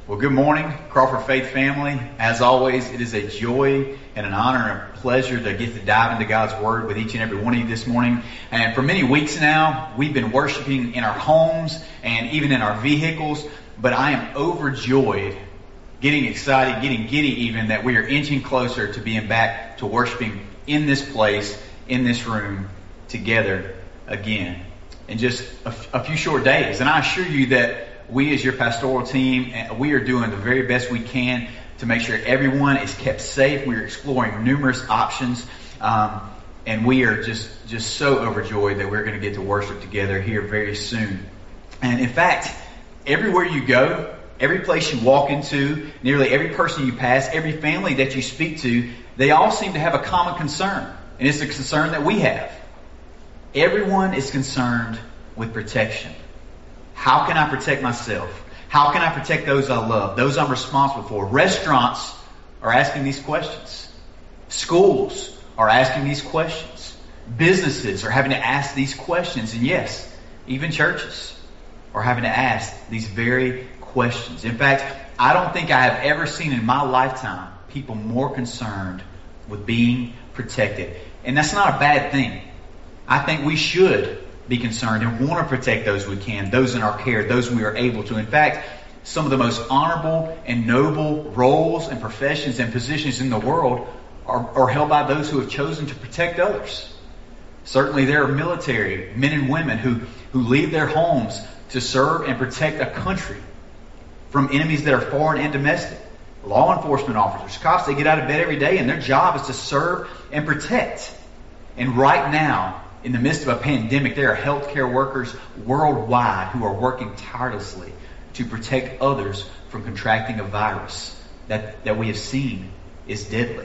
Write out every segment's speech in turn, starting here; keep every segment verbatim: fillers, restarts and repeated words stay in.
Well, good morning, Crawford Faith family. As always, it is a joy and an honor and a pleasure to get to dive into God's Word with each and every one of you this morning. And for many weeks now, we've been worshiping in our homes and even in our vehicles. But I am overjoyed, getting excited, getting giddy even, that we are inching closer to being back to worshiping in this place, in this room, together again in just a, f- a few short days. And I assure you that we as your pastoral team, we are doing the very best we can to make sure everyone is kept safe. We are exploring numerous options, um, and we are just, just so overjoyed that we're going to get to worship together here very soon. And in fact, everywhere you go, every place you walk into, nearly every person you pass, every family that you speak to, they all seem to have a common concern. And it's a concern that we have. Everyone is concerned with protection. How can I protect myself? How can I protect those I love, those I'm responsible for? Restaurants are asking these questions. Schools are asking these questions. Businesses are having to ask these questions. And yes, even churches are having to ask these very questions. In fact, I don't think I have ever seen in my lifetime people more concerned with being protected. And that's not a bad thing. I think we should be concerned and want to protect those we can, those in our care, those we are able to. In fact, some of the most honorable and noble roles and professions and positions in the world are, are held by those who have chosen to protect others. Certainly there are military men and women who, who leave their homes to serve and protect a country from enemies that are foreign and domestic. Law enforcement officers, cops, they get out of bed every day and their job is to serve and protect. And right now, in the midst of a pandemic, there are healthcare workers worldwide who are working tirelessly to protect others from contracting a virus that, that we have seen is deadly.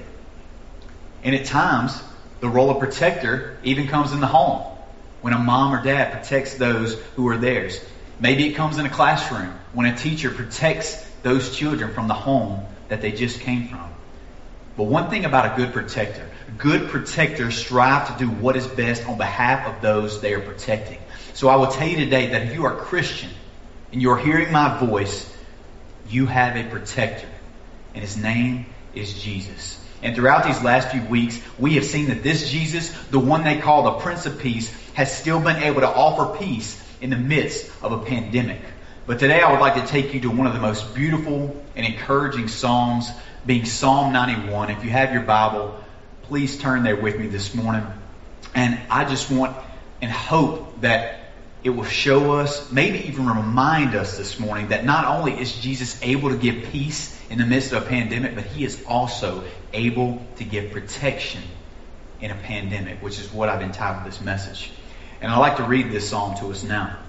And at times, the role of protector even comes in the home, when a mom or dad protects those who are theirs. Maybe it comes in a classroom, when a teacher protects those children from the home that they just came from. But one thing about a good protector, good protectors strive to do what is best on behalf of those they are protecting. So I will tell you today that if you are a Christian and you are hearing my voice, you have a protector. And his name is Jesus. And throughout these last few weeks, we have seen that this Jesus, the one they call the Prince of Peace, has still been able to offer peace in the midst of a pandemic. But today I would like to take you to one of the most beautiful and encouraging Psalms, being Psalm ninety-one. If you have your Bible, please turn there with me this morning. And I just want and hope that it will show us, maybe even remind us this morning, that not only is Jesus able to give peace in the midst of a pandemic, but he is also able to give protection in a pandemic, which is what I've entitled this message. And I'd like to read this psalm to us now.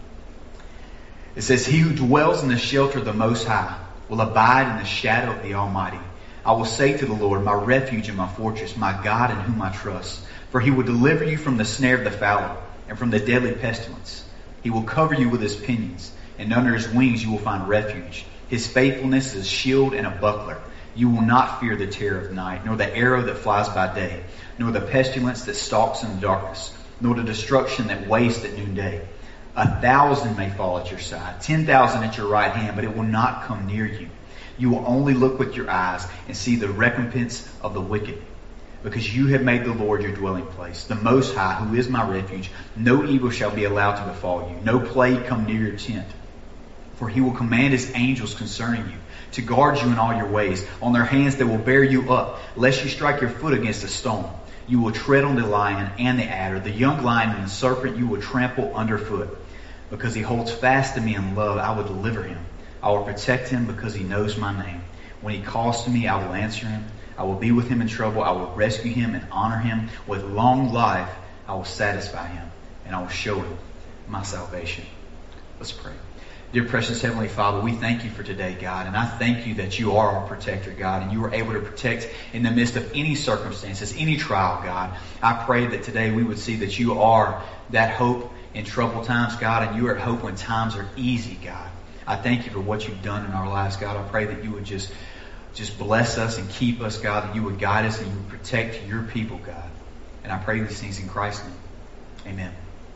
It says, "He who dwells in the shelter of the Most High will abide in the shadow of the Almighty. I will say to the Lord, my refuge and my fortress, my God in whom I trust. For he will deliver you from the snare of the fowler and from the deadly pestilence. He will cover you with his pinions, and under his wings you will find refuge. His faithfulness is a shield and a buckler. You will not fear the terror of night, nor the arrow that flies by day, nor the pestilence that stalks in the darkness, nor the destruction that wastes at noonday. A thousand may fall at your side, ten thousand at your right hand, but it will not come near you. You will only look with your eyes and see the recompense of the wicked. Because you have made the Lord your dwelling place, the Most High, who is my refuge. No evil shall be allowed to befall you, no plague come near your tent. For he will command his angels concerning you, to guard you in all your ways. On their hands they will bear you up, lest you strike your foot against a stone. You will tread on the lion and the adder, the young lion and the serpent you will trample underfoot. Because he holds fast to me in love, I will deliver him. I will protect him because he knows my name. When he calls to me, I will answer him. I will be with him in trouble. I will rescue him and honor him. With long life, I will satisfy him, and I will show him my salvation." Let's pray. Dear precious Heavenly Father, we thank you for today, God. And I thank you that you are our protector, God, and you are able to protect in the midst of any circumstances, any trial, God. I pray that today we would see that you are that hope in troubled times, God, and you are at hope when times are easy, God. I thank you for what you've done in our lives, God. I pray that you would just, just bless us and keep us, God, that you would guide us and you would protect your people, God. And I pray these things in Christ's name. Amen.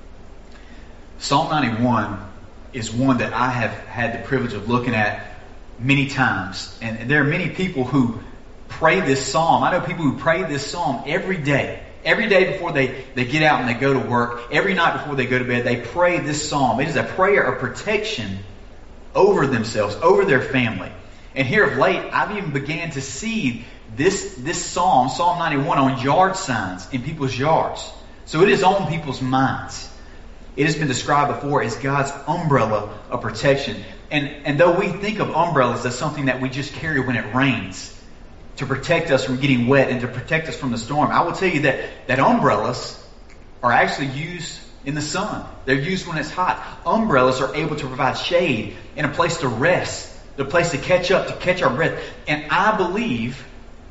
Psalm ninety-one is one that I have had the privilege of looking at many times. And there are many people who pray this psalm. I know people who pray this psalm every day. Every day before they, they get out and they go to work, every night before they go to bed, they pray this psalm. It is a prayer of protection over themselves, over their family. And here of late, I've even began to see this, this psalm, Psalm ninety-one, on yard signs in people's yards. So it is on people's minds. It has been described before as God's umbrella of protection. And, and though we think of umbrellas as something that we just carry when it rains, to protect us from getting wet and to protect us from the storm, I will tell you that, that umbrellas are actually used in the sun. They're used when it's hot. Umbrellas are able to provide shade and a place to rest, a place to catch up, to catch our breath. And I believe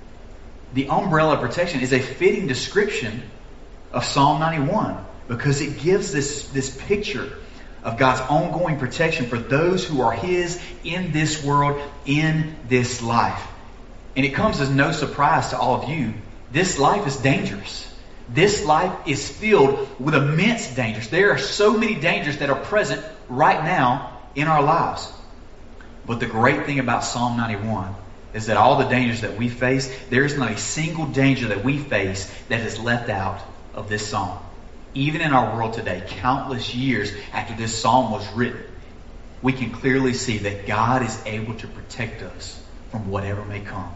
the umbrella protection is a fitting description of Psalm ninety-one, because it gives this, this picture of God's ongoing protection for those who are His in this world, in this life. And it comes as no surprise to all of you. This life is dangerous. This life is filled with immense dangers. There are so many dangers that are present right now in our lives. But the great thing about Psalm ninety-one is that all the dangers that we face, there is not a single danger that we face that is left out of this psalm. Even in our world today, countless years after this psalm was written, we can clearly see that God is able to protect us from whatever may come.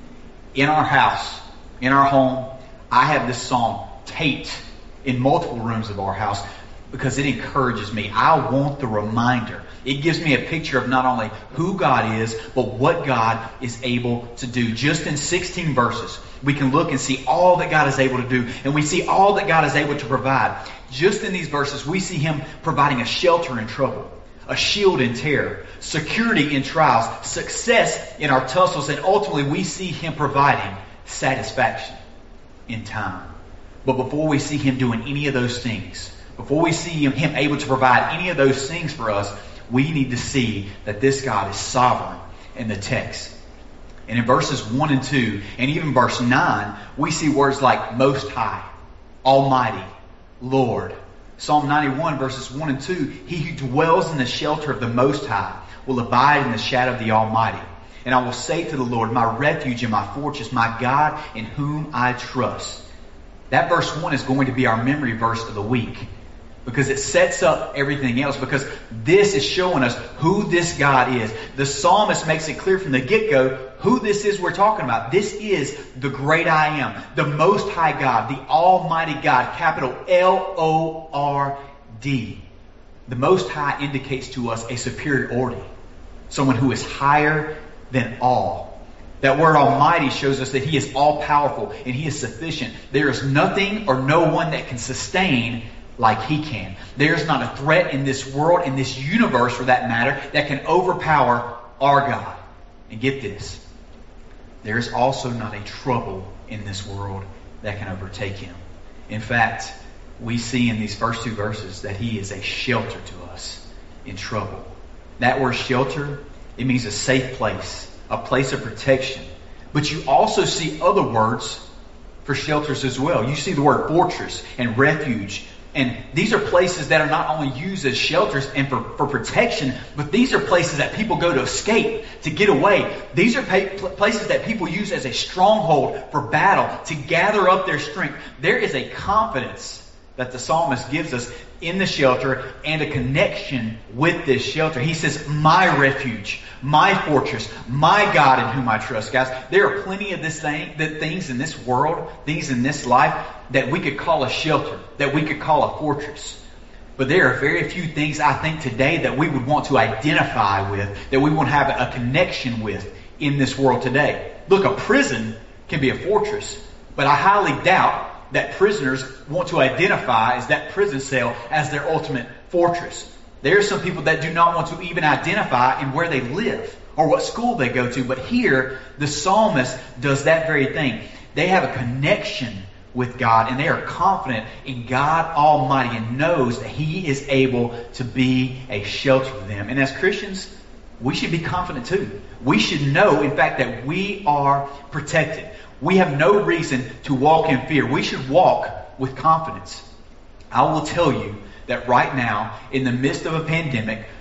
In our house, in our home, I have this psalm taped in multiple rooms of our house because it encourages me. I want the reminder. It gives me a picture of not only who God is, but what God is able to do. Just in sixteen verses, we can look and see all that God is able to do, and we see all that God is able to provide. Just in these verses, we see Him providing a shelter in trouble, a shield in terror, security in trials, success in our tussles, and ultimately we see Him providing satisfaction in time. But before we see Him doing any of those things, before we see Him, him able to provide any of those things for us, we need to see that this God is sovereign in the text. And in verses one and two, and even verse nine, we see words like Most High, Almighty, Lord. Psalm ninety-one, verses one and two, He who dwells in the shelter of the Most High will abide in the shadow of the Almighty. And I will say to the Lord, my refuge and my fortress, my God in whom I trust. That verse one is going to be our memory verse of the week, because it sets up everything else, because this is showing us who this God is. The psalmist makes it clear from the get-go who this is we're talking about. This is the great I am, the Most High God, the Almighty God, capital L O R D. The Most High indicates to us a superiority, someone who is higher than all. That word Almighty shows us that He is all-powerful and He is sufficient. There is nothing or no one that can sustain like He can. There's not a threat in this world, in this universe for that matter, that can overpower our God. And get this, there is also not a trouble in this world that can overtake Him. In fact, we see in these first two verses that He is a shelter to us in trouble. That word shelter, it means a safe place, a place of protection. But you also see other words for shelters as well. You see the word fortress and refuge. And these are places that are not only used as shelters and for, for protection, but these are places that people go to escape, to get away. These are pa- places that people use as a stronghold for battle, to gather up their strength. There is a confidence that the psalmist gives us in the shelter and a connection with this shelter. He says, my refuge, my fortress, my God in whom I trust. Guys, there are plenty of this thing, the things in this world, things in this life that we could call a shelter, that we could call a fortress. But there are very few things, I think, today that we would want to identify with, that we want to have a connection with in this world today. Look, a prison can be a fortress, but I highly doubt that prisoners want to identify as that prison cell as their ultimate fortress. There are some people that do not want to even identify in where they live or what school they go to. But here, the psalmist does that very thing. They have a connection with God, and they are confident in God Almighty and knows that He is able to be a shelter for them. And as Christians, we should be confident too. We should know, in fact, that we are protected. We have no reason to walk in fear. We should walk with confidence. I will tell you that right now, in the midst of a pandemic,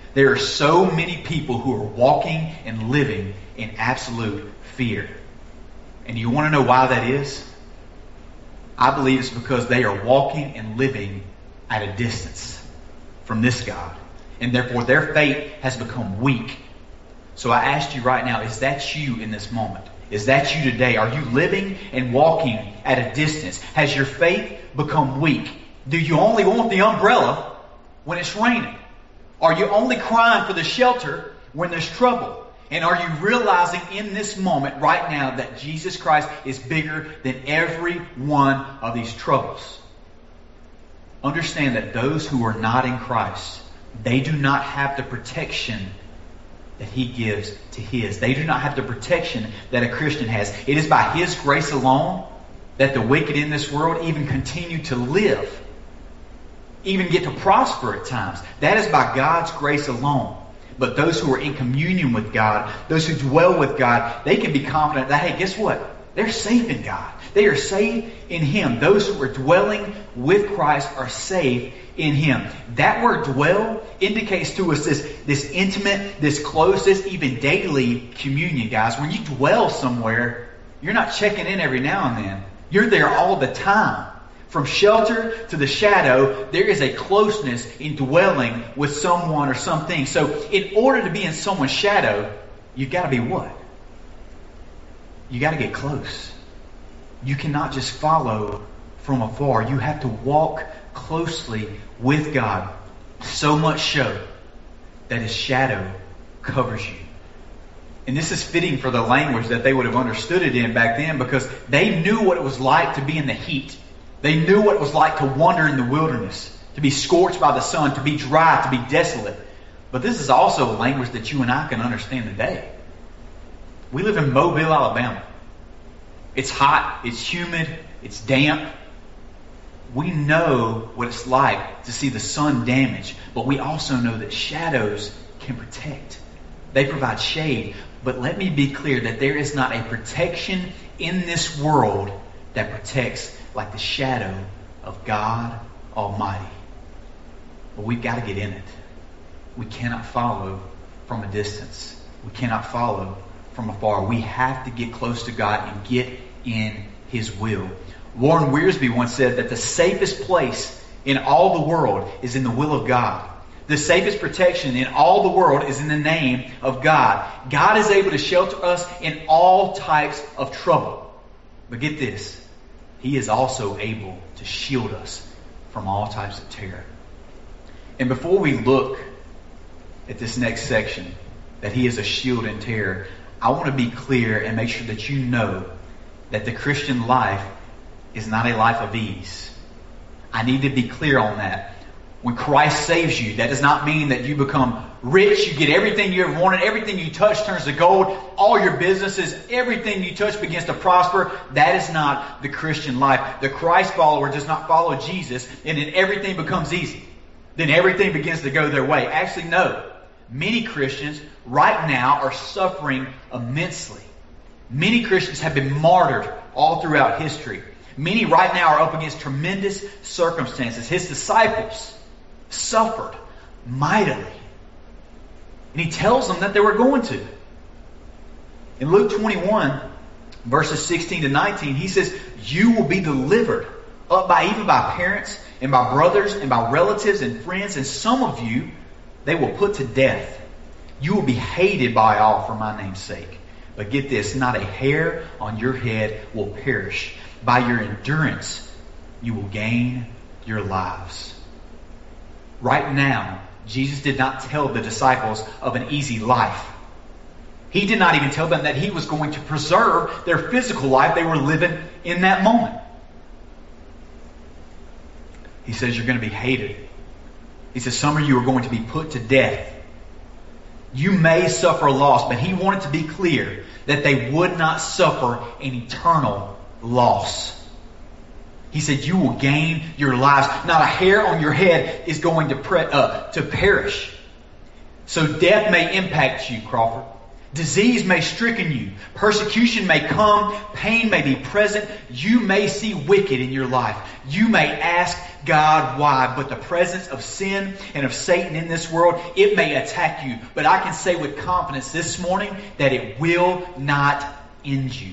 There are so many people who are walking and living in absolute fear. And you want to know why that is? I believe it's because they are walking and living at a distance from this God. And therefore their faith has become weak. So I asked you right now, is that you in this moment? Is that you today? Are you living and walking at a distance? Has your faith become weak? Do you only want the umbrella when it's raining? Are you only crying for the shelter when there's trouble? And are you realizing in this moment right now that Jesus Christ is bigger than every one of these troubles? Understand that those who are not in Christ, they do not have the protection that He gives to His. They do not have the protection that a Christian has. It is by His grace alone that the wicked in this world even continue to live, even get to prosper at times. That is by God's grace alone. But those who are in communion with God, those who dwell with God, they can be confident that, hey, guess what? They're safe in God. They are safe in Him. Those who are dwelling with Christ are safe in Him. That word dwell indicates to us this, this intimate, this close, this even daily communion, guys. When you dwell somewhere, you're not checking in every now and then. You're there all the time. From shelter to the shadow, there is a closeness in dwelling with someone or something. So in order to be in someone's shadow, you've got to be what? You got to get close. You cannot just follow from afar. You have to walk closely with God. So much so that His shadow covers you. And this is fitting for the language that they would have understood it in back then, because they knew what it was like to be in the heat. They knew what it was like to wander in the wilderness, to be scorched by the sun, to be dry, to be desolate. But this is also a language that you and I can understand today. We live in Mobile, Alabama. It's hot, it's humid, it's damp. We know what it's like to see the sun damage, but we also know that shadows can protect. They provide shade. But let me be clear that there is not a protection in this world that protects like the shadow of God Almighty. But we've got to get in it. We cannot follow from a distance. We cannot follow from afar. We have to get close to God and get in His will. Warren Wiersbe once said that the safest place in all the world is in the will of God. The safest protection in all the world is in the name of God. God is able to shelter us in all types of trouble. But get this. He is also able to shield us from all types of terror. And before we look at this next section, that He is a shield in terror, I want to be clear and make sure that you know that the Christian life is not a life of ease. I need to be clear on that. When Christ saves you, that does not mean that you become rich, you get everything you ever wanted, everything you touch turns to gold, all your businesses, everything you touch begins to prosper. That is not the Christian life. The Christ follower does not follow Jesus and then everything becomes easy. Then everything begins to go their way. Actually, no. Many Christians right now are suffering immensely. Many Christians have been martyred all throughout history. Many right now are up against tremendous circumstances. His disciples suffered mightily. And He tells them that they were going to. In Luke twenty-one, verses sixteen to nineteen, He says, you will be delivered up by even by parents and by brothers and by relatives and friends, and some of you they will put to death. You will be hated by all for my name's sake. But get this, not a hair on your head will perish. By your endurance, you will gain your lives. Right now, Jesus did not tell the disciples of an easy life. He did not even tell them that He was going to preserve their physical life they were living in that moment. He says you're going to be hated. He says some of you are going to be put to death. You may suffer loss, but He wanted to be clear that they would not suffer an eternal loss. He said, you will gain your lives. Not a hair on your head is going to, pre- uh, to perish. So death may impact you, Crawford. Disease may stricken you. Persecution may come. Pain may be present. You may see wicked in your life. You may ask God why. But the presence of sin and of Satan in this world, it may attack you. But I can say with confidence this morning that it will not end you.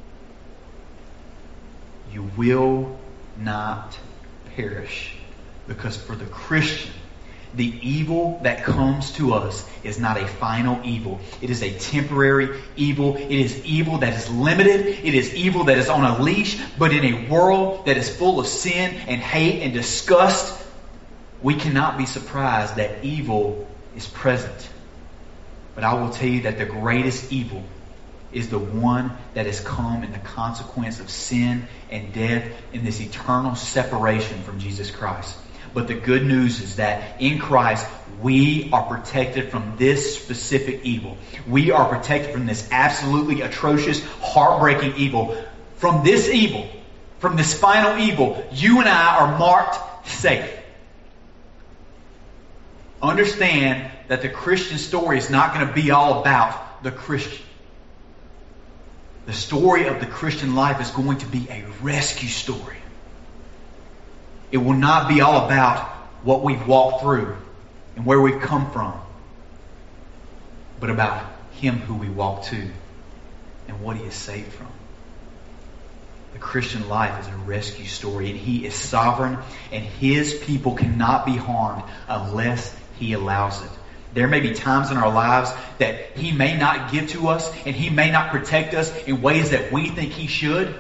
You will not perish. Because for the Christian, the evil that comes to us is not a final evil. It is a temporary evil. It is evil that is limited. It is evil that is on a leash. But in a world that is full of sin and hate and disgust, we cannot be surprised that evil is present. But I will tell you that the greatest evil is the one that has come in the consequence of sin and death in this eternal separation from Jesus Christ. But the good news is that in Christ, we are protected from this specific evil. We are protected from this absolutely atrocious, heartbreaking evil. From this evil, from this final evil, you and I are marked safe. Understand that the Christian story is not going to be all about the Christian. The story of the Christian life is going to be a rescue story. It will not be all about what we've walked through and where we've come from, but about Him who we walk to and what He is saved from. The Christian life is a rescue story, and He is sovereign, and His people cannot be harmed unless He allows it. There may be times in our lives that He may not give to us, and He may not protect us in ways that we think He should.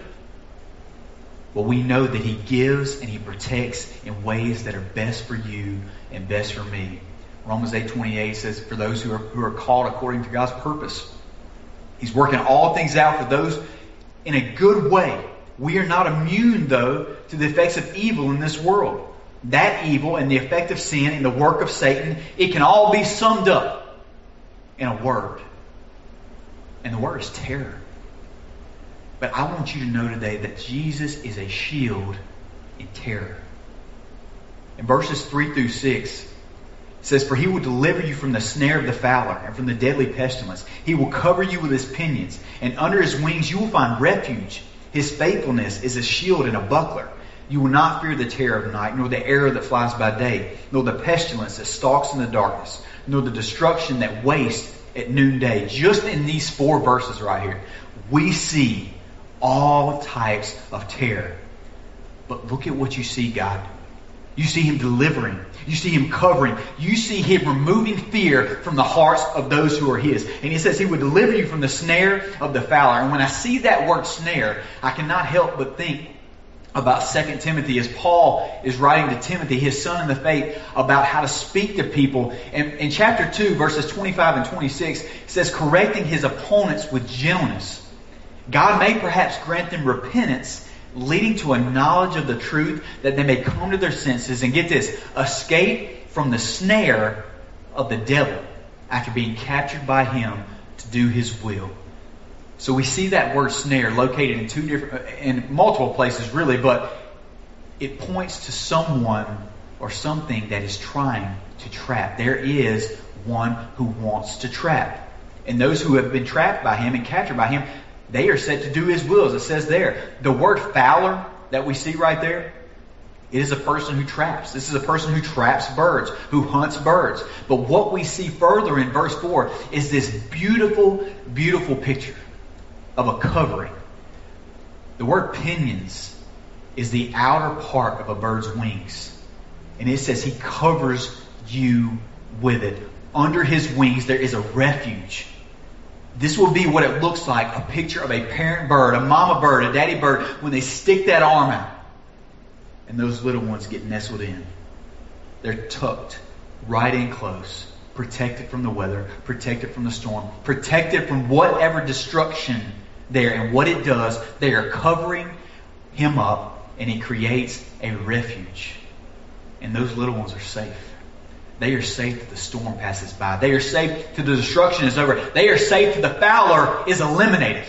But we know that He gives and He protects in ways that are best for you and best for me. Romans eight twenty-eight says, for those who are, who are called according to God's purpose. He's working all things out for those in a good way. We are not immune, though, to the effects of evil in this world. That evil and the effect of sin and the work of Satan, it can all be summed up in a word. And the word is terror. But I want you to know today that Jesus is a shield in terror. In verses three through six, it says, for He will deliver you from the snare of the fowler and from the deadly pestilence. He will cover you with His pinions, and under His wings you will find refuge. His faithfulness is a shield and a buckler. You will not fear the terror of night, nor the arrow that flies by day, nor the pestilence that stalks in the darkness, nor the destruction that wastes at noonday. Just in these four verses right here, we see all types of terror. But look at what you see, God. You see Him delivering. You see Him covering. You see Him removing fear from the hearts of those who are His. And He says He would deliver you from the snare of the fowler. And when I see that word snare, I cannot help but think about Second Timothy, as Paul is writing to Timothy, his son in the faith, about how to speak to people. And in chapter two, verses twenty-five and twenty-six, it says, correcting his opponents with gentleness. God may perhaps grant them repentance, leading to a knowledge of the truth, that they may come to their senses and, get this, escape from the snare of the devil after being captured by him to do his will. So we see that word snare located in two different, in multiple places really, but it points to someone or something that is trying to trap. There is one who wants to trap. And those who have been trapped by him and captured by him, they are set to do his will, as it says there. The word fowler that we see right there, it is a person who traps. This is a person who traps birds, who hunts birds. But what we see further in verse four is this beautiful, beautiful picture of a covering. The word pinions is the outer part of a bird's wings. And it says he covers you with it. Under his wings there is a refuge. This will be what it looks like, a picture of a parent bird, a mama bird, a daddy bird, when they stick that arm out. And those little ones get nestled in. They're tucked right in close, protected from the weather, protected from the storm, protected from whatever destruction there. And what it does, they are covering him up, and it creates a refuge. And those little ones are safe. They are safe till the storm passes by. They are safe till the destruction is over. They are safe till the fowler is eliminated.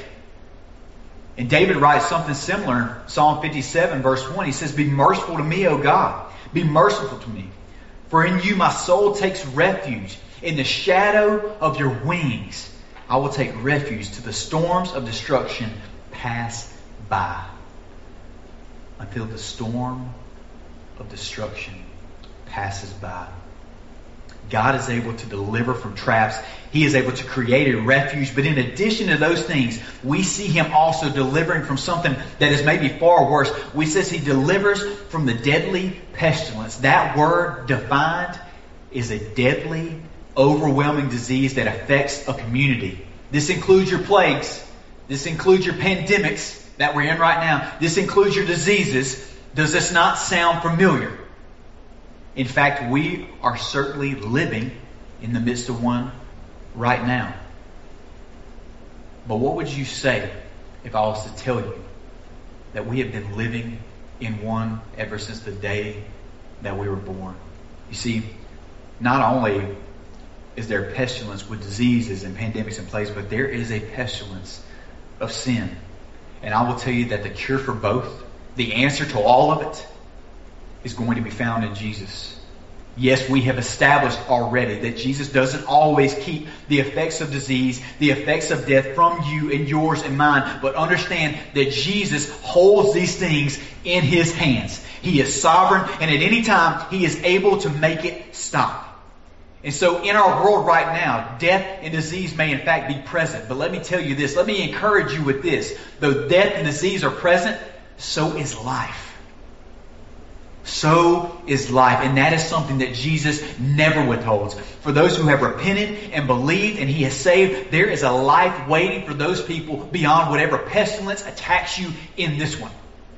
And David writes something similar in Psalm fifty-seven, verse one. He says, be merciful to me, O God. Be merciful to me. For in you my soul takes refuge. In the shadow of your wings I will take refuge till the storms of destruction pass by. Until the storm of destruction passes by. God is able to deliver from traps. He is able to create a refuge. But in addition to those things, we see Him also delivering from something that is maybe far worse. We says He delivers from the deadly pestilence. That word defined is a deadly, overwhelming disease that affects a community. This includes your plagues. This includes your pandemics that we're in right now. This includes your diseases. Does this not sound familiar? In fact, we are certainly living in the midst of one right now. But what would you say if I was to tell you that we have been living in one ever since the day that we were born? You see, not only is there pestilence with diseases and pandemics and plagues, but there is a pestilence of sin. And I will tell you that the cure for both, the answer to all of it, is going to be found in Jesus. Yes, we have established already that Jesus doesn't always keep the effects of disease, the effects of death from you and yours and mine. But understand that Jesus holds these things in His hands. He is sovereign, and at any time He is able to make it stop. And so in our world right now, death and disease may in fact be present. But let me tell you this. Let me encourage you with this. Though death and disease are present, so is life. So is life. And that is something that Jesus never withholds. For those who have repented and believed and He has saved, there is a life waiting for those people beyond whatever pestilence attacks you in this one.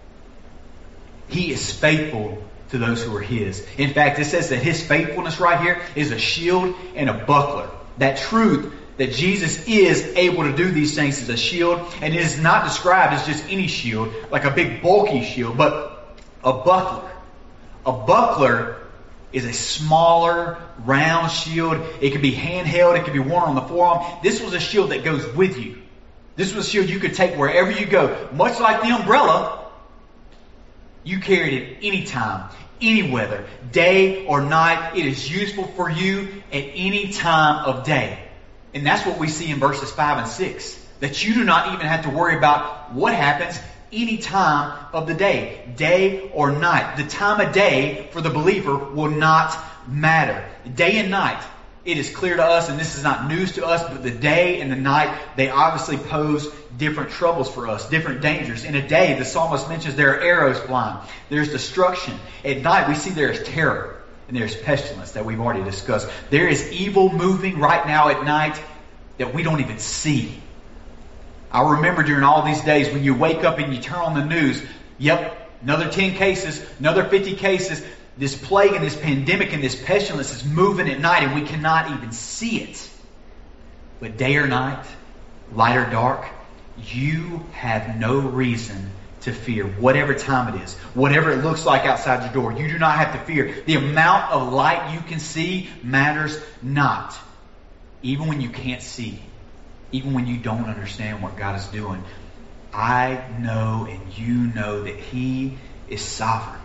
He is faithful to those who are His. In fact, it says that His faithfulness right here is a shield and a buckler. That truth that Jesus is able to do these things is a shield, and it is not described as just any shield, like a big bulky shield, but a buckler. A buckler is a smaller, round shield. It can be handheld. It can be worn on the forearm. This was a shield that goes with you. This was a shield you could take wherever you go. Much like the umbrella, you carried it anytime, any weather, day or night. It is useful for you at any time of day. And that's what we see in verses five and six. That you do not even have to worry about what happens any time of the day, day or night. The time of day for the believer will not matter. Day and night, it is clear to us, and this is not news to us, but the day and the night, they obviously pose different troubles for us, different dangers. In a day, the psalmist mentions there are arrows flying. There's destruction. At night, we see there is terror, and there's pestilence that we've already discussed. There is evil moving right now at night that we don't even see. I remember during all these days when you wake up and you turn on the news, yep, another ten cases, another fifty cases. This plague and this pandemic and this pestilence is moving at night and we cannot even see it. But day or night, light or dark, you have no reason to fear whatever time it is, whatever it looks like outside your door. You do not have to fear. The amount of light you can see matters not. Even when you can't see. Even when you don't understand what God is doing, I know and you know that He is sovereign.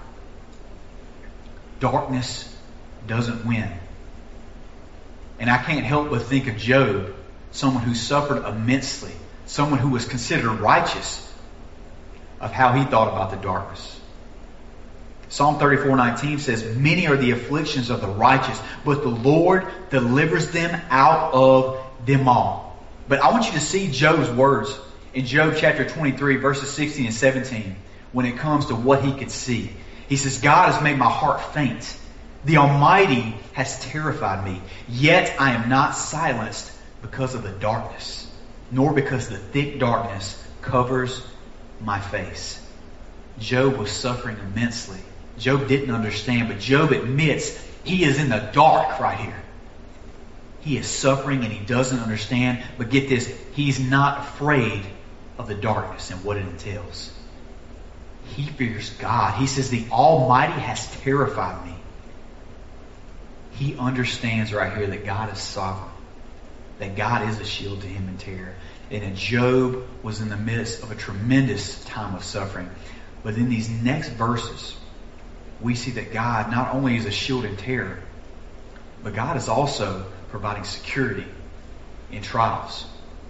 Darkness doesn't win. And I can't help but think of Job, someone who suffered immensely, someone who was considered righteous, of how he thought about the darkness. Psalm thirty-four nineteen says, "Many are the afflictions of the righteous, but the Lord delivers them out of them all." But I want you to see Job's words in Job chapter twenty-three, verses sixteen and seventeen, when it comes to what he could see. He says, "God has made my heart faint. The Almighty has terrified me. Yet I am not silenced because of the darkness, nor because the thick darkness covers my face." Job was suffering immensely. Job didn't understand, but Job admits he is in the dark right here. He is suffering and he doesn't understand. But get this, he's not afraid of the darkness and what it entails. He fears God. He says, "The Almighty has terrified me." He understands right here that God is sovereign. That God is a shield to him in terror. And that Job was in the midst of a tremendous time of suffering. But in these next verses, we see that God not only is a shield in terror, but God is also providing security in trials.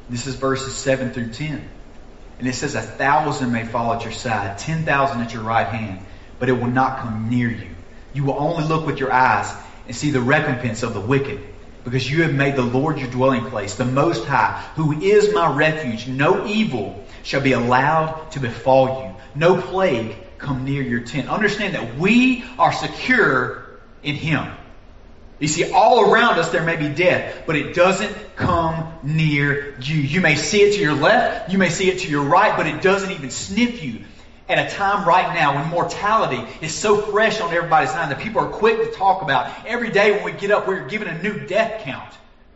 This is verses seven through ten. And it says, a thousand may fall at your side, ten thousand at your right hand, but it will not come near you. You will only look with your eyes and see the recompense of the wicked, because you have made the Lord your dwelling place, the Most High, who is my refuge. No evil shall be allowed to befall you. No plague come near your tent. Understand that we are secure in Him. You see, all around us there may be death, but it doesn't come near you. You may see it to your left, you may see it to your right, but it doesn't even sniff you. At a time right now when mortality is so fresh on everybody's mind that people are quick to talk about. Every day when we get up, we're given a new death count.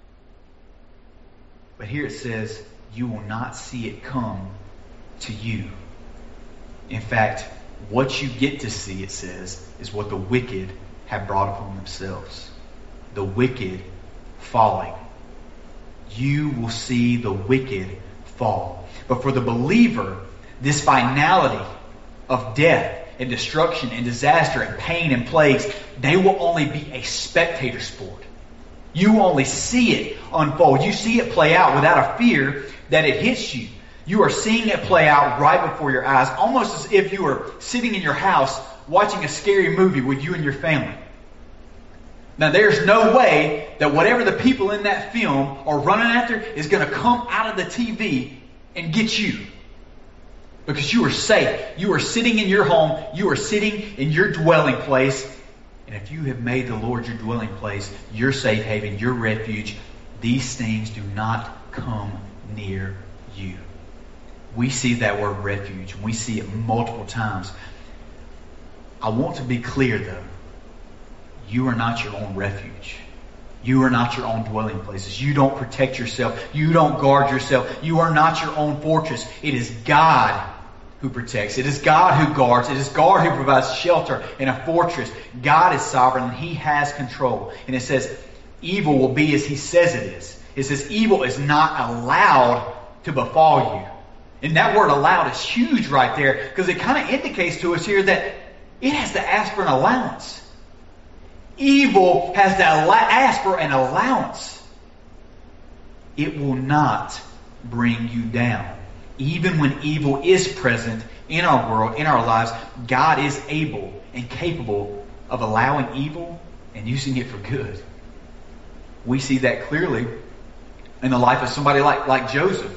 But here it says, you will not see it come to you. In fact, what you get to see, it says, is what the wicked have brought upon themselves. The wicked falling. You will see the wicked fall. But for the believer, this finality of death and destruction and disaster and pain and plagues, they will only be a spectator sport. You only see it unfold. You see it play out without a fear that it hits you. You are seeing it play out right before your eyes, almost as if you were sitting in your house watching a scary movie with you and your family. Now, there's no way that whatever the people in that film are running after is going to come out of the T V and get you. Because you are safe. You are sitting in your home. You are sitting in your dwelling place. And if you have made the Lord your dwelling place, your safe haven, your refuge, these things do not come near you. We see that word refuge. We see it multiple times. I want to be clear, though. You are not your own refuge. You are not your own dwelling places. You don't protect yourself. You don't guard yourself. You are not your own fortress. It is God who protects. It is God who guards. It is God who provides shelter in a fortress. God is sovereign and He has control. And it says, evil will be as He says it is. It says evil is not allowed to befall you. And that word allowed is huge right there, because it kind of indicates to us here that it has to ask for an allowance. Evil has to ask for an allowance. It will not bring you down. Even when evil is present in our world, in our lives, God is able and capable of allowing evil and using it for good. We see that clearly in the life of somebody like, like Joseph,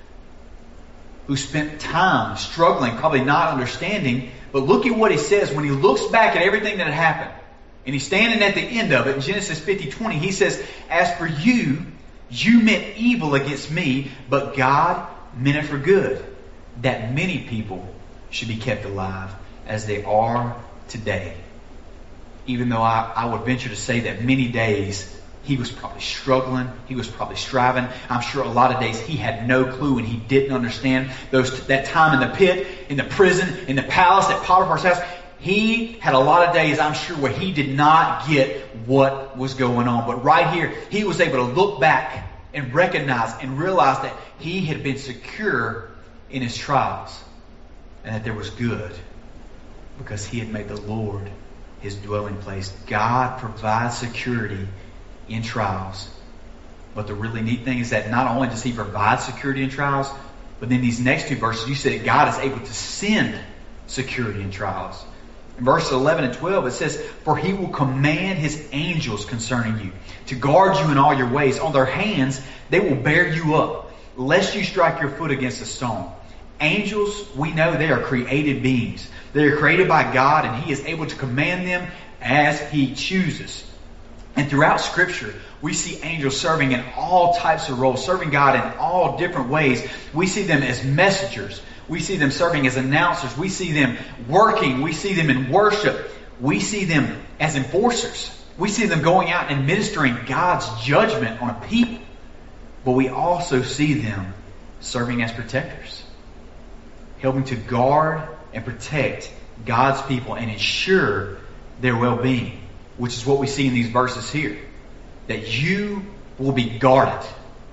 who spent time struggling, probably not understanding. But look at what he says when he looks back at everything that had happened. And he's standing at the end of it. In Genesis fifty twenty, he says, as for you, you meant evil against me, but God meant it for good, that many people should be kept alive as they are today. Even though I, I would venture to say that many days he was probably struggling, he was probably striving. I'm sure a lot of days he had no clue and he didn't understand those that time in the pit, in the prison, in the palace, at Potiphar's house. He had a lot of days, I'm sure, where he did not get what was going on. But right here, he was able to look back and recognize and realize that he had been secure in his trials and that there was good because he had made the Lord his dwelling place. God provides security in trials. But the really neat thing is that not only does He provide security in trials, but then these next two verses, you said God is able to send security in trials. In verses eleven and twelve, it says, for He will command His angels concerning you, to guard you in all your ways. On their hands they will bear you up, lest you strike your foot against a stone. Angels, we know they are created beings. They are created by God, and He is able to command them as He chooses. And throughout Scripture, we see angels serving in all types of roles, serving God in all different ways. We see them as messengers. We see them serving as announcers. We see them working. We see them in worship. We see them as enforcers. We see them going out and administering God's judgment on a people. But we also see them serving as protectors, helping to guard and protect God's people and ensure their well-being, which is what we see in these verses here. That you will be guarded.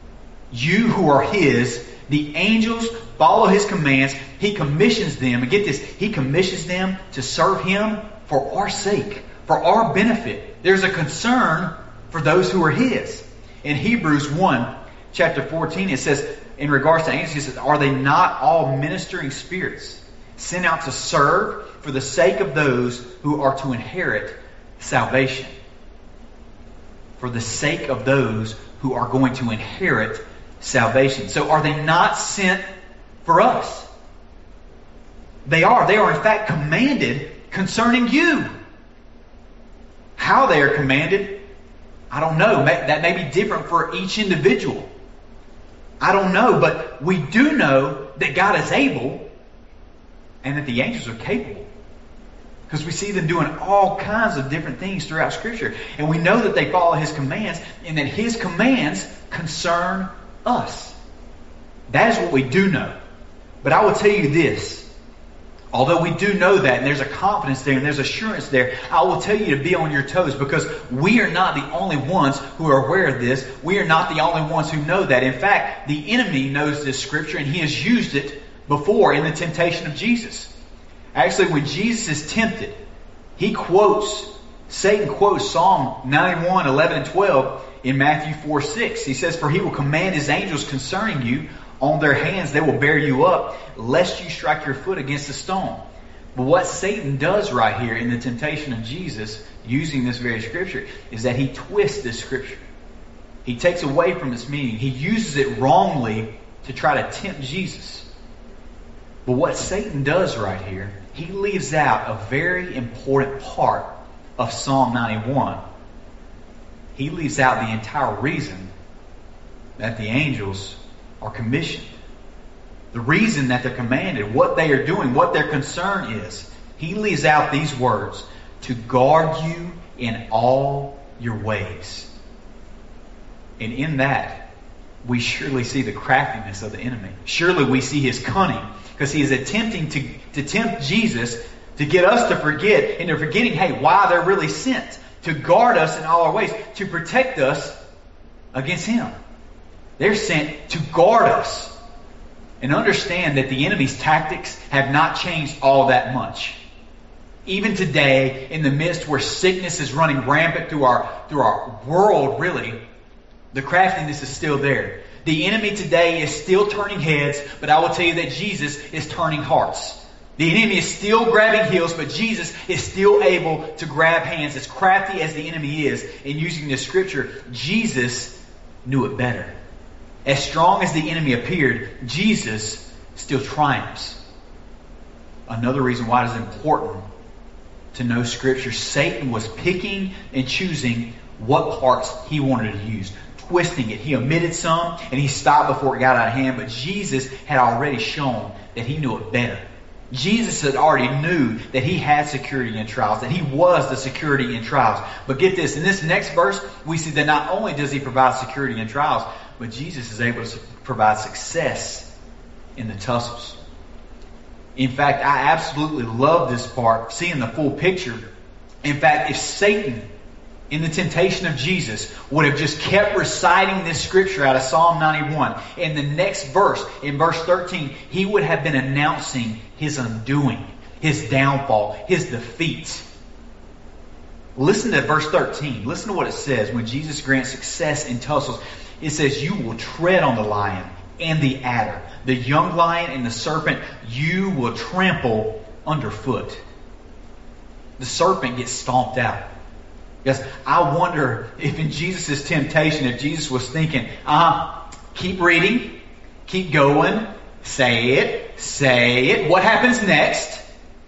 You who are His, the angels follow His commands. He commissions them, and get this, He commissions them to serve Him for our sake, for our benefit. There's a concern for those who are His. In Hebrews one, chapter fourteen, it says, in regards to angels, he says, are they not all ministering spirits sent out to serve for the sake of those who are to inherit salvation? For the sake of those who are going to inherit salvation. So are they not sent for us? They are. They are in fact commanded concerning you. How they are commanded, I don't know. That may be different for each individual. I don't know, but we do know that God is able and that the angels are capable. Because we see them doing all kinds of different things throughout Scripture. And we know that they follow His commands and that His commands concern us. That is what we do know. But I will tell you this. Although we do know that and there's a confidence there and there's assurance there, I will tell you to be on your toes because we are not the only ones who are aware of this. We are not the only ones who know that. In fact, the enemy knows this Scripture and he has used it before in the temptation of Jesus. Actually, when Jesus is tempted, he quotes, Satan quotes Psalm ninety-one, eleven and twelve in Matthew four, six. He says, for he will command his angels concerning you. On their hands they will bear you up, lest you strike your foot against a stone. But what Satan does right here in the temptation of Jesus, using this very Scripture, is that he twists this Scripture. He takes away from its meaning. He uses it wrongly to try to tempt Jesus. But what Satan does right here, he leaves out a very important part of Psalm ninety-one. He leaves out the entire reason that the angels are commissioned. The reason that they're commanded, what they are doing, what their concern is. He leaves out these words, to guard you in all your ways. And in that, we surely see the craftiness of the enemy. Surely we see his cunning. Because he is attempting to, to tempt Jesus to get us to forget, and they're forgetting, hey, why they're really sent. To guard us in all our ways. To protect us against him. They're sent to guard us. And understand that the enemy's tactics have not changed all that much. Even today, in the midst where sickness is running rampant through our, through our world, really, the craftiness is still there. The enemy today is still turning heads, but I will tell you that Jesus is turning hearts. The enemy is still grabbing heels, but Jesus is still able to grab hands. As crafty as the enemy is in using this Scripture, Jesus knew it better. As strong as the enemy appeared, Jesus still triumphs. Another reason why it is important to know Scripture. Satan was picking and choosing what parts he wanted to use. Twisting it. He omitted some and he stopped before it got out of hand. But Jesus had already shown that he knew it better. Jesus had already knew that he had security in trials, that he was the security in trials. But get this, in this next verse, we see that not only does he provide security in trials, but Jesus is able to provide success in the tussles. In fact, I absolutely love this part, seeing the full picture. In fact, if Satan, in the temptation of Jesus, would have just kept reciting this Scripture out of Psalm ninety-one, in the next verse, in verse thirteen, he would have been announcing his undoing, his downfall, his defeat. Listen to verse thirteen. Listen to what it says when Jesus grants success in tussles. It says, you will tread on the lion and the adder, the young lion and the serpent you will trample underfoot. The serpent gets stomped out. Yes, I wonder if in Jesus' temptation, if Jesus was thinking, uh, keep reading, keep going, say it, say it. What happens next?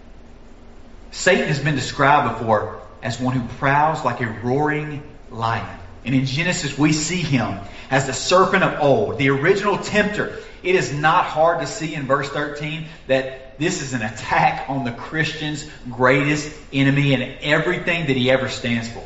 Satan has been described before as one who prowls like a roaring lion. And in Genesis, we see him as the serpent of old, the original tempter. It is not hard to see in verse thirteen that this is an attack on the Christian's greatest enemy and everything that he ever stands for.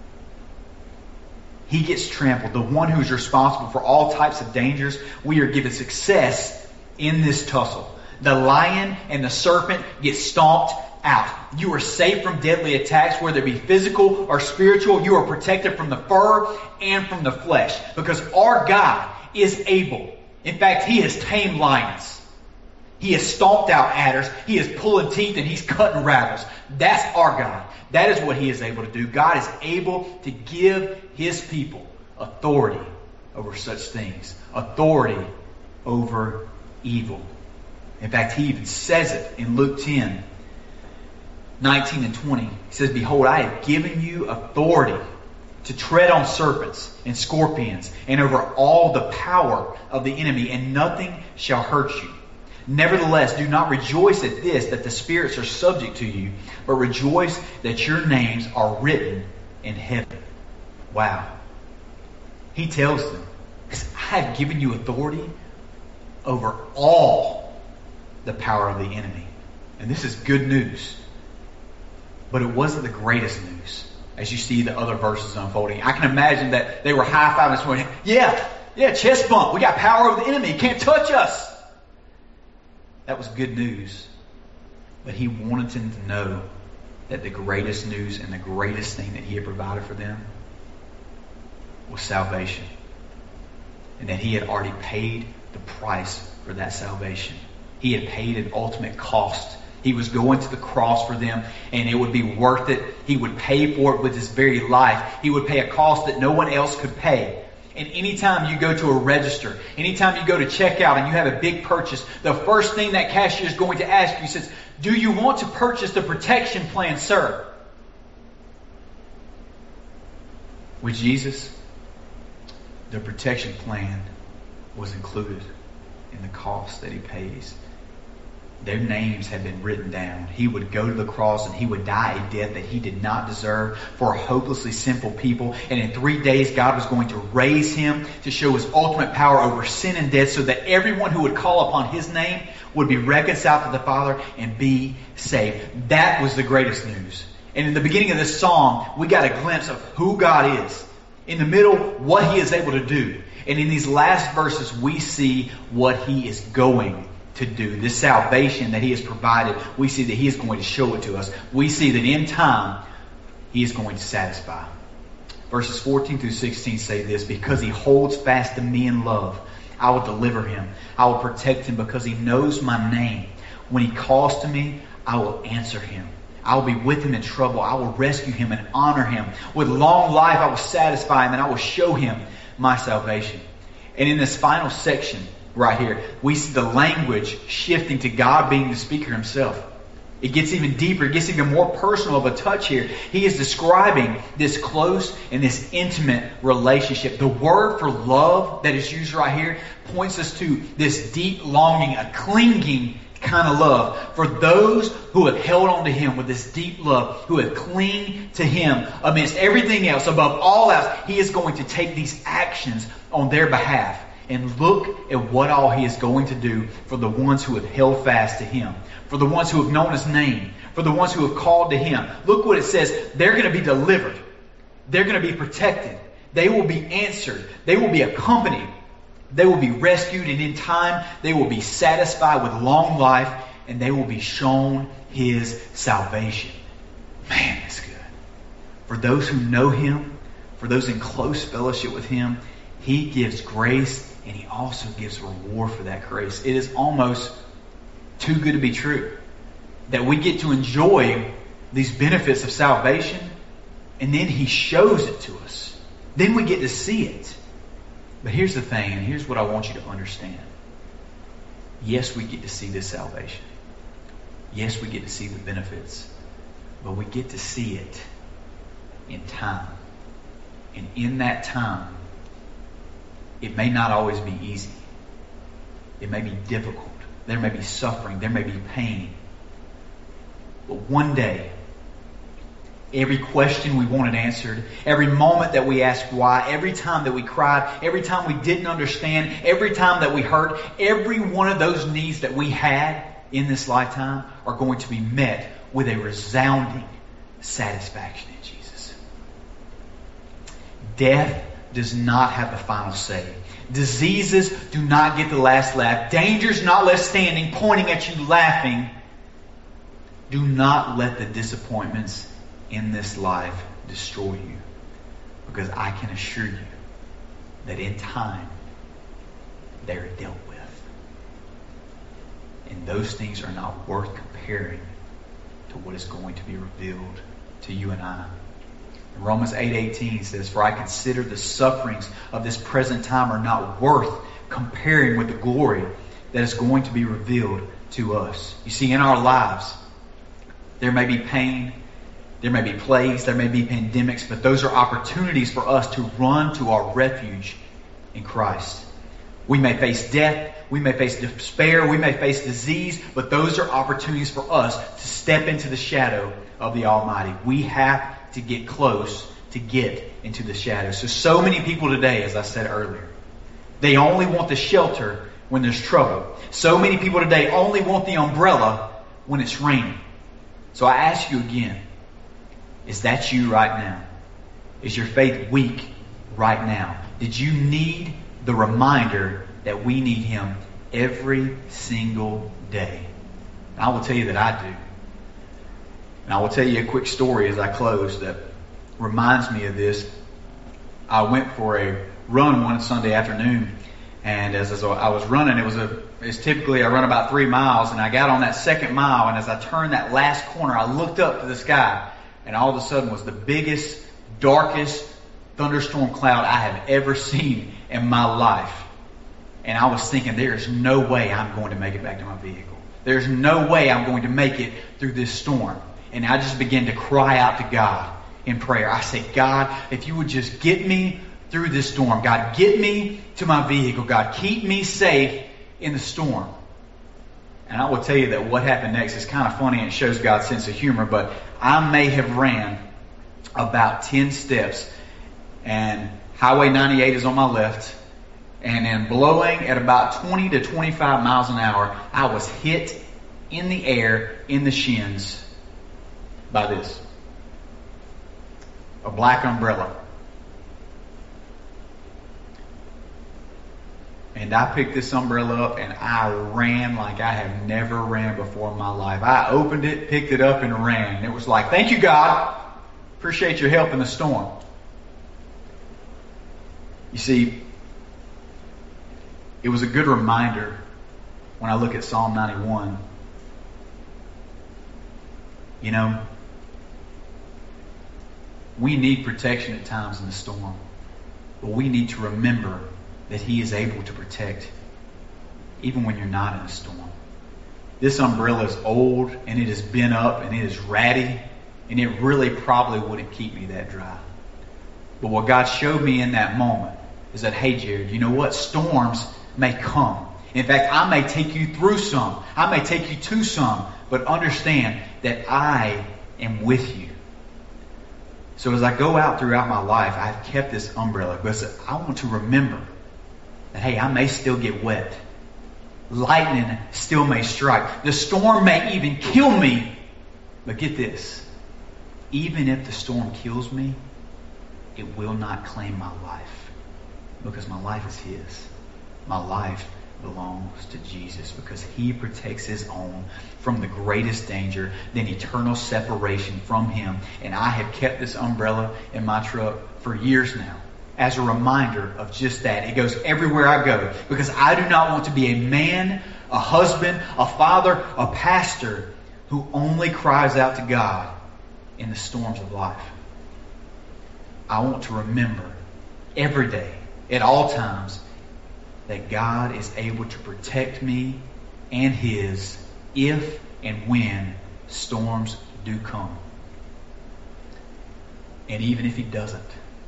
He gets trampled, the one who's responsible for all types of dangers. We are given success in this tussle. The lion and the serpent get stomped out. You are safe from deadly attacks, whether it be physical or spiritual. You are protected from the fur and from the flesh. Because our God is able. In fact, He has tamed lions. He has stomped out adders. He is pulling teeth and He's cutting rattles. That's our God. That is what He is able to do. God is able to give His people authority over such things. Authority over evil. In fact, he even says it in Luke ten, nineteen and twenty. He says, behold, I have given you authority to tread on serpents and scorpions and over all the power of the enemy, and nothing shall hurt you. Nevertheless, do not rejoice at this, that the spirits are subject to you, but rejoice that your names are written in heaven. Wow. He tells them, I have given you authority over all the power of the enemy. And this is good news. But it wasn't the greatest news as you see the other verses unfolding. I can imagine that they were high-fiving this morning. Yeah, yeah, chest bump. We got power over the enemy. He can't touch us. That was good news. But he wanted them to know that the greatest news and the greatest thing that he had provided for them was salvation. And that he had already paid the price for that salvation. He had paid an ultimate cost. He was going to the cross for them, and it would be worth it. He would pay for it with his very life. He would pay a cost that no one else could pay. And anytime you go to a register, anytime you go to checkout and you have a big purchase, the first thing that cashier is going to ask you says, do you want to purchase the protection plan, sir? With Jesus, the protection plan was included in the cost that he pays. Their names had been written down. He would go to the cross and he would die a death that he did not deserve for a hopelessly sinful people. And in three days, God was going to raise him to show his ultimate power over sin and death so that everyone who would call upon his name would be reconciled to the Father and be saved. That was the greatest news. And in the beginning of this song, we got a glimpse of who God is. In the middle, what he is able to do. And in these last verses, we see what he is going to do. This salvation that he has provided, we see that he is going to show it to us. We see that in time, he is going to satisfy. Verses fourteen through sixteen say this, because he holds fast to me in love, I will deliver him. I will protect him because he knows my name. When he calls to me, I will answer him. I will be with him in trouble. I will rescue him and honor him. With long life, I will satisfy him and I will show him my salvation. And in this final section right here, we see the language shifting to God being the speaker himself. It gets even deeper. It gets even more personal of a touch here. He is describing this close and this intimate relationship. The word for love that is used right here points us to this deep longing, a clinging kind of love for those who have held on to him with this deep love, who have clinged to him amidst everything else, above all else. He is going to take these actions on their behalf. And look at what all he is going to do for the ones who have held fast to him, for the ones who have known his name, for the ones who have called to him. Look what it says. They're going to be delivered. They're going to be protected. They will be answered. They will be accompanied. They will be rescued, and in time they will be satisfied with long life, and they will be shown his salvation. Man, that's good. For those who know him, for those in close fellowship with him, he gives grace, and he also gives reward for that grace. It is almost too good to be true that we get to enjoy these benefits of salvation, and then he shows it to us. Then we get to see it. But here's the thing, and here's what I want you to understand. Yes, we get to see this salvation. Yes, we get to see the benefits. But we get to see it in time. And in that time, it may not always be easy. It may be difficult. There may be suffering. There may be pain. But one day, every question we wanted answered, every moment that we asked why, every time that we cried, every time we didn't understand, every time that we hurt, every one of those needs that we had in this lifetime are going to be met with a resounding satisfaction in Jesus. Death does not have the final say. Diseases do not get the last laugh. Dangers not left standing, pointing at you, laughing. Do not let the disappointments in this life destroy you, because I can assure you that in time they are dealt with, and those things are not worth comparing to what is going to be revealed to you and I. Romans eight eighteen says, for I consider the sufferings of this present time are not worth comparing with the glory that is going to be revealed to us. You see, in our lives, there may be pain, there may be plagues, there may be pandemics, but those are opportunities for us to run to our refuge in Christ. We may face death, we may face despair, we may face disease, but those are opportunities for us to step into the shadow of the Almighty. We have to get close to get into the shadow. So, so many people today, as I said earlier, they only want the shelter when there's trouble. So many people today only want the umbrella when it's raining. So I ask you again, is that you right now? Is your faith weak right now? Did you need the reminder that we need Him every single day? And I will tell you that I do. And I will tell you a quick story as I close that reminds me of this. I went for a run one Sunday afternoon, and as, as I was running, it was a it's typically I run about three miles, and I got on that second mile, and as I turned that last corner, I looked up to the sky, and all of a sudden was the biggest, darkest thunderstorm cloud I have ever seen in my life. And I was thinking, there is no way I'm going to make it back to my vehicle. There's no way I'm going to make it through this storm. And I just began to cry out to God in prayer. I said, God, if you would just get me through this storm. God, get me to my vehicle. God, keep me safe in the storm. And I will tell you that what happened next is kind of funny and it shows God's sense of humor, but I may have ran about ten steps, and Highway ninety-eight is on my left, and then blowing at about twenty to twenty-five miles an hour, I was hit in the air, in the shins, by this. A black umbrella. And I picked this umbrella up and I ran like I have never ran before in my life. I opened it, picked it up, and ran. And it was like, thank you, God. Appreciate your help in the storm. You see, it was a good reminder when I look at Psalm ninety-one. You know, we need protection at times in the storm. But we need to remember that He is able to protect even when you're not in a storm. This umbrella is old and it has been up and it is ratty, and it really probably wouldn't keep me that dry. But what God showed me in that moment is that, hey Jared, you know what? Storms may come. In fact, I may take you through some. I may take you to some. But understand that I am with you. So as I go out throughout my life, I've kept this umbrella because I want to remember that, hey, I may still get wet. Lightning still may strike. The storm may even kill me. But get this. Even if the storm kills me, it will not claim my life. Because my life is His. My life belongs to Jesus because He protects His own from the greatest danger, than eternal separation from Him. And I have kept this umbrella in my truck for years now as a reminder of just that. It goes everywhere I go because I do not want to be a man, a husband, a father, a pastor who only cries out to God in the storms of life. I want to remember every day, at all times, that God is able to protect me and His if and when storms do come. And even if He doesn't,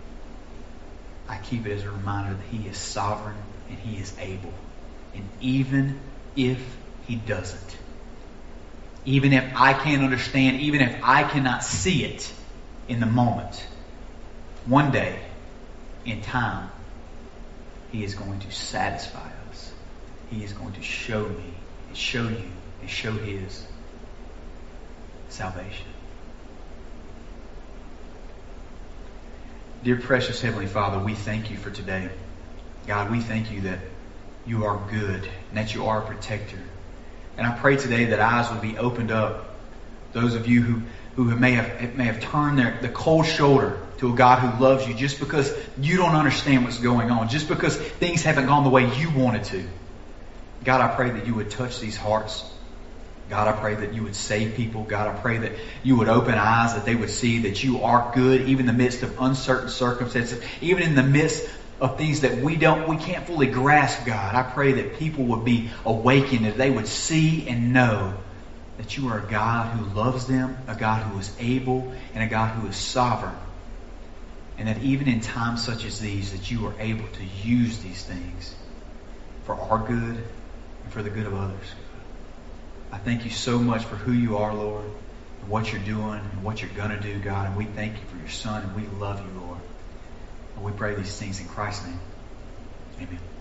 I keep it as a reminder that He is sovereign and He is able. And even if He doesn't, even if I can't understand, even if I cannot see it in the moment, one day in time, He is going to satisfy us. He is going to show me and show you and show His salvation. Dear precious Heavenly Father, we thank You for today. God, we thank You that You are good and that You are a protector. And I pray today that eyes will be opened up. Those of you who, who may have may have turned their the cold shoulder to a God who loves you just because you don't understand what's going on, just because things haven't gone the way you wanted to. God, I pray that You would touch these hearts. God, I pray that You would save people. God, I pray that You would open eyes, that they would see that You are good even in the midst of uncertain circumstances, even in the midst of things that we don't, we can't fully grasp, God. I pray that people would be awakened, that they would see and know that you are a God who loves them, a God who is able, and a God who is sovereign. And that even in times such as these, that you are able to use these things for our good and for the good of others. I thank you so much for who you are, Lord, and what you're doing and what you're going to do, God. And we thank you for your Son, and we love you, Lord. And we pray these things in Christ's name. Amen.